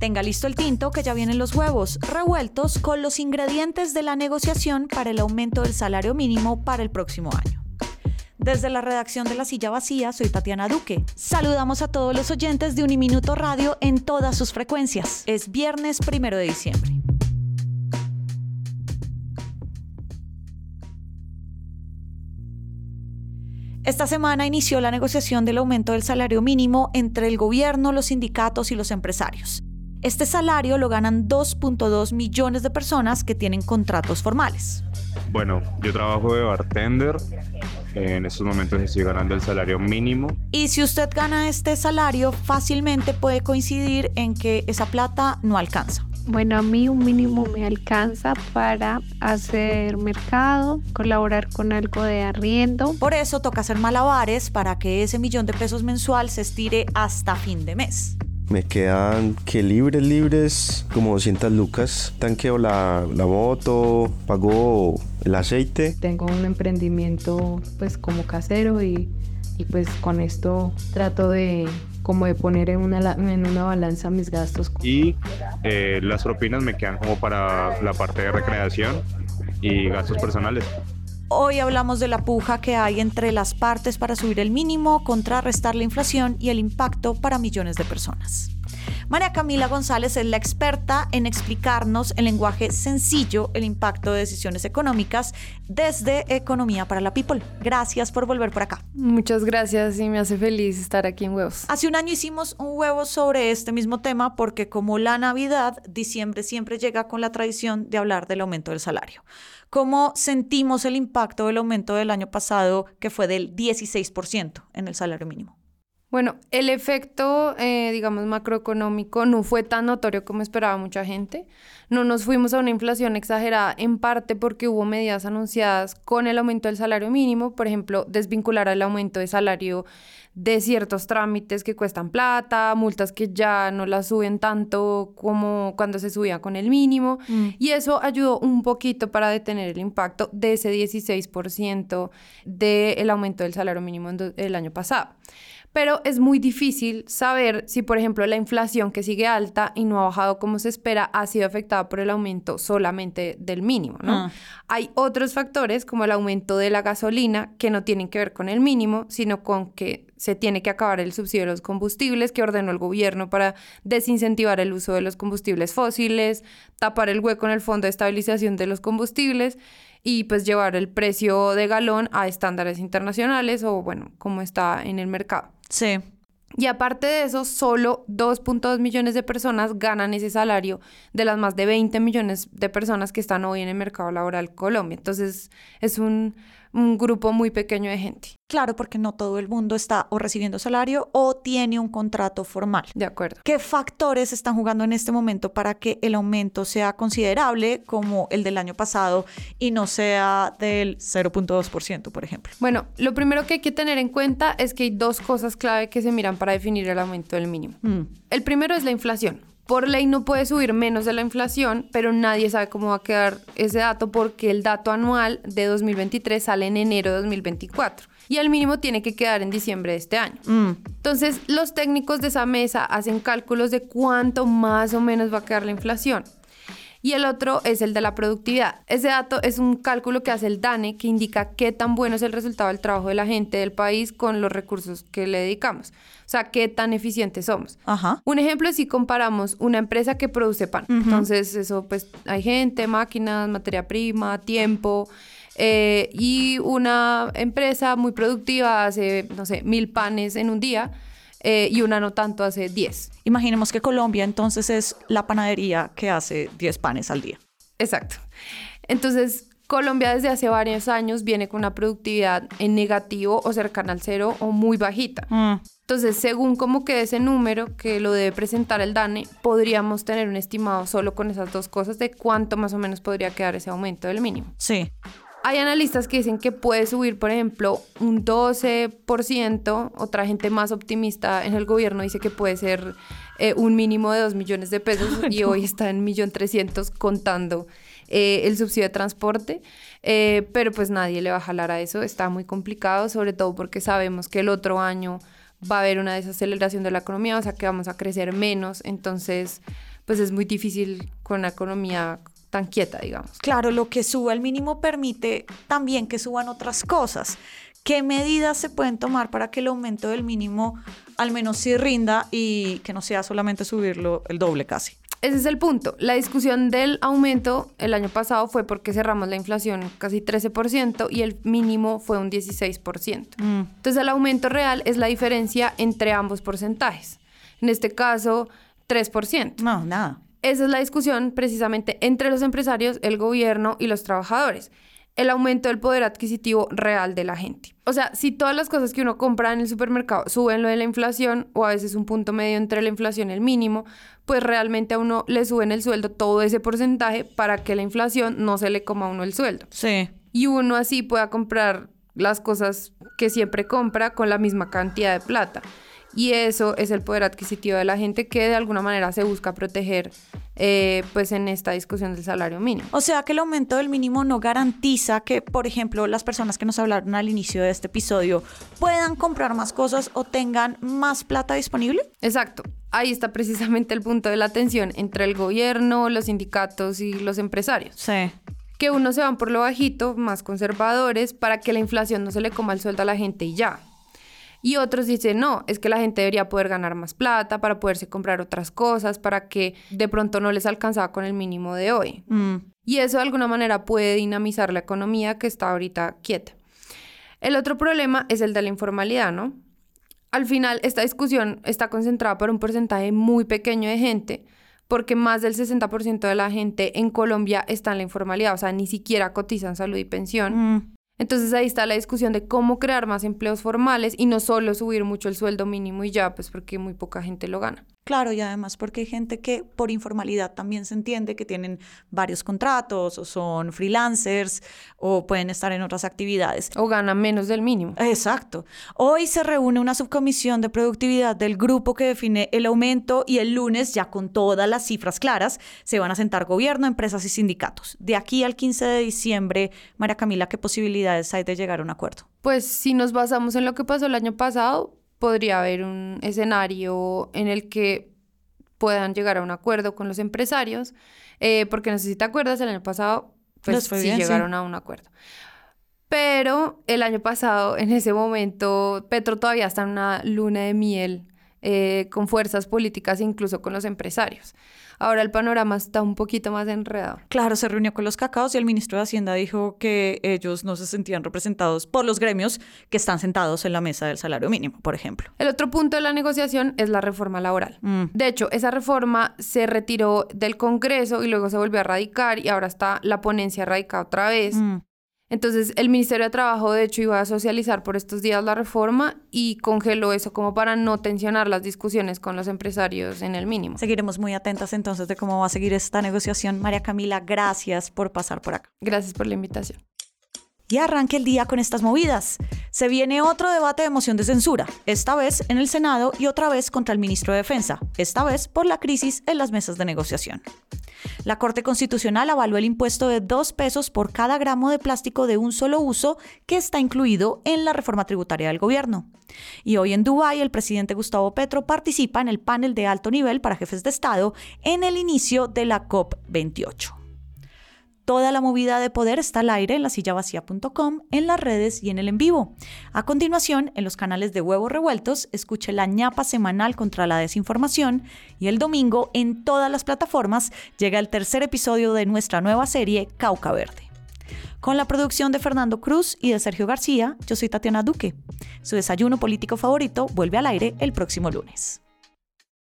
Tenga listo el tinto que ya vienen los huevos revueltos con los ingredientes de la negociación para el aumento del salario mínimo para el próximo año. Desde la redacción de La Silla Vacía, soy Tatiana Duque. Saludamos a todos los oyentes de Uniminuto Radio en todas sus frecuencias. Es viernes 1 de diciembre. Esta semana inició la negociación del aumento del salario mínimo entre el gobierno, los sindicatos y los empresarios. Este salario lo ganan 2.2 millones de personas que tienen contratos formales. Bueno, yo trabajo de bartender. En estos momentos estoy ganando el salario mínimo. Y si usted gana este salario, fácilmente puede coincidir en que esa plata no alcanza. Bueno, a mí un mínimo me alcanza para hacer mercado, colaborar con algo de arriendo. Por eso toca hacer malabares para que ese $1.000.000 mensual se estire hasta fin de mes. Me quedan que libres, como 200 lucas. Tanqueo la moto, pago el aceite. Tengo un emprendimiento pues como casero y pues con esto trato de poner en una balanza mis gastos. Y las propinas me quedan como para la parte de recreación y gastos personales. Hoy hablamos de la puja que hay entre las partes para subir el mínimo, contrarrestar la inflación y el impacto para millones de personas. María Camila González es la experta en explicarnos en lenguaje sencillo el impacto de decisiones económicas desde Economía para la People. Gracias por volver por acá. Muchas gracias y me hace feliz estar aquí en Huevos. Hace un año hicimos un huevo sobre este mismo tema porque como la Navidad, diciembre siempre llega con la tradición de hablar del aumento del salario. ¿Cómo sentimos el impacto del aumento del año pasado que fue del 16% en el salario mínimo? Bueno, el efecto, macroeconómico no fue tan notorio como esperaba mucha gente. No nos fuimos a una inflación exagerada, en parte porque hubo medidas anunciadas con el aumento del salario mínimo, por ejemplo, desvincular el aumento de salario de ciertos trámites que cuestan plata, multas que ya no las suben tanto como cuando se subía con el mínimo, y eso ayudó un poquito para detener el impacto de ese 16% del aumento del salario mínimo el año pasado. Pero es muy difícil saber si, por ejemplo, la inflación que sigue alta y no ha bajado como se espera ha sido afectada por el aumento solamente del mínimo, ¿no? Hay otros factores como el aumento de la gasolina que no tienen que ver con el mínimo, sino con que se tiene que acabar el subsidio de los combustibles que ordenó el gobierno para desincentivar el uso de los combustibles fósiles, tapar el hueco en el Fondo de Estabilización de los Combustibles y pues llevar el precio de galón a estándares internacionales o bueno, como está en el mercado. Sí. Y aparte de eso, solo 2.2 millones de personas ganan ese salario de las más de 20 millones de personas que están hoy en el mercado laboral en Colombia. Entonces, es un grupo muy pequeño de gente. Claro, porque no todo el mundo está o recibiendo salario o tiene un contrato formal. De acuerdo. ¿Qué factores están jugando en este momento para que el aumento sea considerable como el del año pasado y no sea del 0.2%, por ejemplo? Bueno, lo primero que hay que tener en cuenta es que hay dos cosas clave que se miran para definir el aumento del mínimo. El primero es la inflación. Por ley no puede subir menos de la inflación, pero nadie sabe cómo va a quedar ese dato porque el dato anual de 2023 sale en enero de 2024 y el mínimo tiene que quedar en diciembre de este año. Entonces, los técnicos de esa mesa hacen cálculos de cuánto más o menos va a quedar la inflación. Y el otro es el de la productividad. Ese dato es un cálculo que hace el DANE que indica qué tan bueno es el resultado del trabajo de la gente del país con los recursos que le dedicamos. O sea, qué tan eficientes somos. Ajá. Un ejemplo es si comparamos una empresa que produce pan. Entonces, eso pues hay gente, máquinas, materia prima, tiempo. Y una empresa muy productiva hace, 1,000 panes en un día. Y una no tanto hace 10. Imaginemos que Colombia entonces es la panadería que hace 10 panes al día. Exacto. Entonces, Colombia desde hace varios años viene con una productividad en negativo o cercana al cero o muy bajita. Entonces, según cómo quede ese número que lo debe presentar el DANE, podríamos tener un estimado solo con esas dos cosas de cuánto más o menos podría quedar ese aumento del mínimo. Sí. Hay analistas que dicen que puede subir, por ejemplo, un 12%. Otra gente más optimista en el gobierno dice que puede ser un mínimo de 2 millones de pesos y hoy está en 1.300.000 contando el subsidio de transporte. Pero pues nadie le va a jalar a eso. Está muy complicado, sobre todo porque sabemos que el otro año va a haber una desaceleración de la economía, o sea que vamos a crecer menos. Entonces, pues es muy difícil con una economía tan quieta, digamos. Claro, lo que suba el mínimo permite también que suban otras cosas. ¿Qué medidas se pueden tomar para que el aumento del mínimo al menos sí rinda y que no sea solamente subirlo el doble casi? Ese es el punto. La discusión del aumento el año pasado fue porque cerramos la inflación casi 13% y el mínimo fue un 16%. Entonces el aumento real es la diferencia entre ambos porcentajes. En este caso, 3%. No, nada. Esa es la discusión precisamente entre los empresarios, el gobierno y los trabajadores. El aumento del poder adquisitivo real de la gente. O sea, si todas las cosas que uno compra en el supermercado suben lo de la inflación, o a veces un punto medio entre la inflación y el mínimo, pues realmente a uno le suben el sueldo todo ese porcentaje para que la inflación no se le coma a uno el sueldo. Sí. Y uno así pueda comprar las cosas que siempre compra con la misma cantidad de plata. Y eso es el poder adquisitivo de la gente que de alguna manera se busca proteger pues en esta discusión del salario mínimo. O sea que el aumento del mínimo no garantiza que, por ejemplo, las personas que nos hablaron al inicio de este episodio puedan comprar más cosas o tengan más plata disponible. Exacto. Ahí está precisamente el punto de la tensión entre el gobierno, los sindicatos y los empresarios. Sí. Que unos se van por lo bajito, más conservadores, para que la inflación no se le coma el sueldo a la gente y ya. Y otros dicen, no, es que la gente debería poder ganar más plata para poderse comprar otras cosas, para que de pronto no les alcanzaba con el mínimo de hoy. Y eso de alguna manera puede dinamizar la economía que está ahorita quieta. El otro problema es el de la informalidad, ¿no? Al final, esta discusión está concentrada por un porcentaje muy pequeño de gente, porque más del 60% de la gente en Colombia está en la informalidad, o sea, ni siquiera cotizan salud y pensión. Entonces ahí está la discusión de cómo crear más empleos formales y no solo subir mucho el sueldo mínimo y ya, pues porque muy poca gente lo gana. Claro, y además porque hay gente que por informalidad también se entiende que tienen varios contratos o son freelancers o pueden estar en otras actividades. O ganan menos del mínimo. Exacto. Hoy se reúne una subcomisión de productividad del grupo que define el aumento y el lunes, ya con todas las cifras claras, se van a sentar gobierno, empresas y sindicatos. De aquí al 15 de diciembre, María Camila, ¿qué posibilidades hay de llegar a un acuerdo? Pues si nos basamos en lo que pasó el año pasado, podría haber un escenario en el que puedan llegar a un acuerdo con los empresarios, porque no sé si te acuerdas, el año pasado pues sí bien, llegaron a un acuerdo. Pero el año pasado, en ese momento, Petro todavía está en una luna de miel con fuerzas políticas, incluso con los empresarios. Ahora el panorama está un poquito más enredado. Claro, se reunió con los cacaos y el ministro de Hacienda dijo que ellos no se sentían representados por los gremios que están sentados en la mesa del salario mínimo, por ejemplo. El otro punto de la negociación es la reforma laboral. De hecho, esa reforma se retiró del Congreso y luego se volvió a radicar y ahora está la ponencia radicada otra vez. Entonces, el Ministerio de Trabajo, de hecho, iba a socializar por estos días la reforma y congeló eso como para no tensionar las discusiones con los empresarios en el mínimo. Seguiremos muy atentas entonces de cómo va a seguir esta negociación. María Camila, gracias por pasar por acá. Gracias por la invitación. Y arranque el día con estas movidas. Se viene otro debate de moción de censura, esta vez en el Senado y otra vez contra el ministro de Defensa, esta vez por la crisis en las mesas de negociación. La Corte Constitucional avaló el impuesto de 2 pesos por cada gramo de plástico de un solo uso que está incluido en la reforma tributaria del gobierno. Y hoy en Dubái el presidente Gustavo Petro participa en el panel de alto nivel para jefes de Estado en el inicio de la COP28. Toda la movida de poder está al aire en lasillavacía.com, en las redes y en el en vivo. A continuación, en los canales de Huevos Revueltos, escuche la ñapa semanal contra la desinformación y el domingo, en todas las plataformas, llega el tercer episodio de nuestra nueva serie Cauca Verde. Con la producción de Fernando Cruz y de Sergio García, yo soy Tatiana Duque. Su desayuno político favorito vuelve al aire el próximo lunes.